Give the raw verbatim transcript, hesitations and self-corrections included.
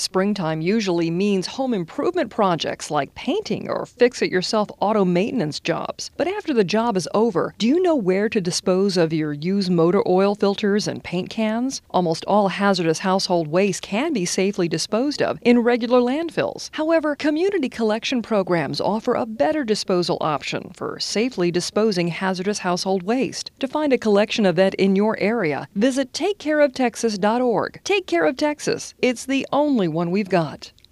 Springtime usually means home improvement projects like painting or fix-it-yourself auto maintenance jobs. But after the job is over, do you know where to dispose of your used motor oil filters and paint cans? Almost all hazardous household waste can be safely disposed of in regular landfills. However, community collection programs offer a better disposal option for safely disposing hazardous household waste. To find a collection event in your area, visit take care of texas dot org. Take Care of Texas. It's the only one we've got.